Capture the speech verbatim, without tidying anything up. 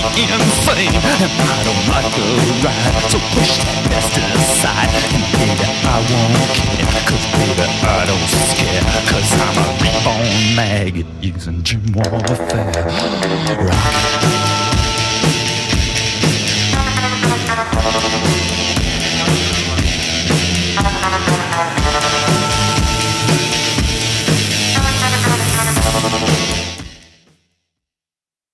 insane, and I don't like the ride. So push that best aside, and baby, I won't care. Cause baby, I don't scare. Cause I'm a reborn maggot using gym warfare. Right.